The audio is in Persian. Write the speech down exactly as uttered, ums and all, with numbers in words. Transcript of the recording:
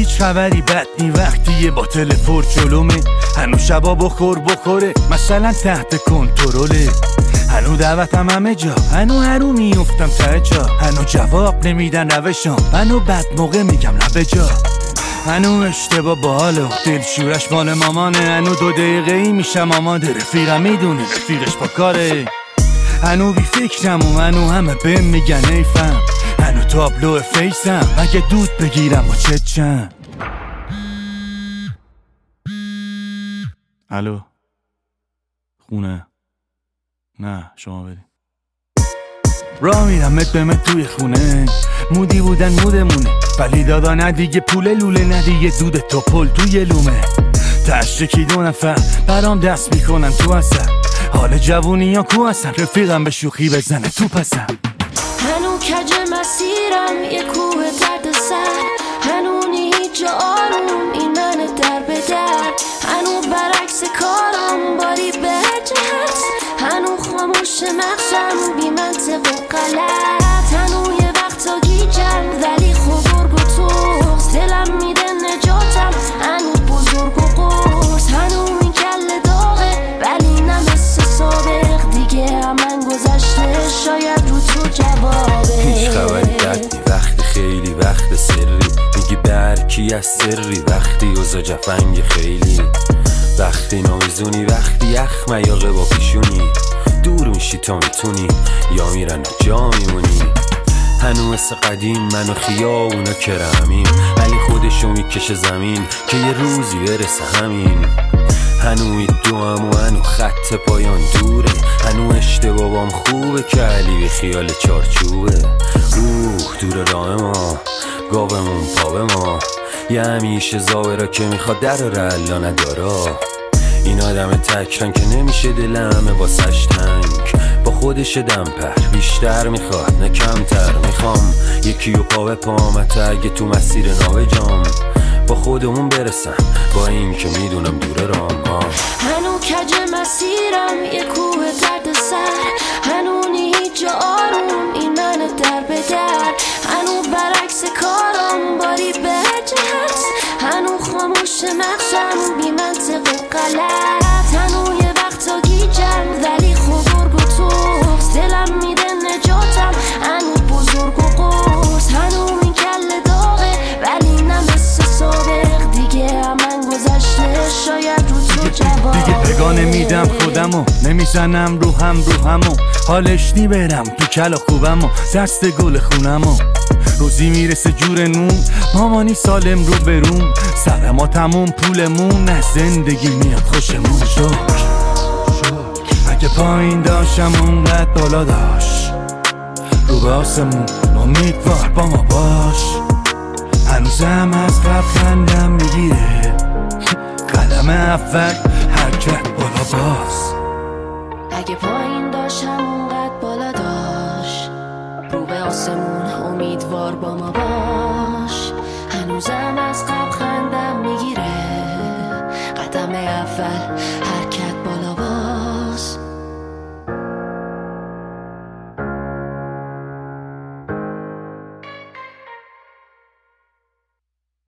هیچ خبری بد نی وقتی یه باتل پر جلومه. هنو شبا بخور بخوره مثلا تحت کنترله. هنو دعوتم همه جا، هنو هرو میفتم ته جا. هنو جواب نمیدن روشام، هنو بد موقع میگم لبه جا. هنو اشتباه باله دل شورش مال مامانه. هنو دو دقیقه ای میشم آماده، رفیقم میدونه رفیقش با کاره. هنو بی فکرم و هنو همه بهم میگن ایفم. هنو تابلو فیسم اگه دود بگیرم و چه چند. الو خونه؟ نه شما بریم. راه میرم مت به مت توی خونه. مودی بودن مودمونه، ولی دادا نه دیگه پول لوله، نه دیگه دود توپل توی لومه. تشکی دو نفر برام دست میکنن تو اثر. حال جوونی یا کو اصلا، رفیقم به شوخی بزنه تو پسر. هنو کج مسیرم یه کوه درد سر. هنو هیچ جا آروم این منه در به در. هنو برعکس کارم باری به جهت. هنو خاموش مغزم بی منطق و غلط. هنو یه وقتا گیجم ولی خوب گرگ و توغز. دلم میده نجاتم هنو بزرگ و قرص. هنو این کل داغه ولی نمثل سابق. دیگه همن گذشته شاید رو تو جوابه. هیچ خبری بدی وقتی خیلی وقت سری میگی برکی از سری. وقتی اوزا جفنگ خیلی وقتی نامیزونی. وقتی یخ میاقه با پیشونی دور میشی تا میتونی یا میرن جا میمونی. هنو مثل قدیم من و خیابونا کرمیم، ولی خودشو میکشه زمین که یه روزی برسه همین. هنو میدوام و هنو خط پایان دوره. هنو اشتبابام خوبه که علی به خیال چارچوبه. اوه دور راه ما گاومون پا به ما. یه همیشه زاوره که میخواد در رلا ندارا. این آدم تکرن که نمیشه دلمه واسش تنگ. با خودش دم پر بیشتر میخواد نه کمتر. میخوام یکی و پا به پامت اگه تو مسیر ناوجام با خودمون برسم، با این که میدونم دور رام ها. هنو کج مسیرم یه کوه درد سر. هنو هیچ جا آروم این منه در به در. هنو برعکس کارم باری به جهت. هنو خاموش مغزم بی منطق و غلط. هنو یه وقتا گیجم ولی خوب گرگ و توغز. دلم میده نجاتم هنو بزرگ و قرص. هنو این کل داغه ولی نمثل سابق. دیگه همن گذشته شاید رو تو جوابه. دیگه پگاه نمیدم خودمو، نمیزنم رو هم رو همو. حالش نی برم تو کلا خوبمو، دست گل خونمو. روزی میرسه جور نون، مامانی سالم رو بروم. سر ما تموم پولمون، نه زندگی میاد خوشمون. شکر اگه پایین داشتم اونقدر بالا داشت. رو به آسمون امیدوار با ما باش. هنوزم از قبل خندم میگیره. قدم اول حرکت بالا باز. اگه پایین داشتم اونقدر بالا داشت. رو به آسمون امیدوار با ما باش. هنوزم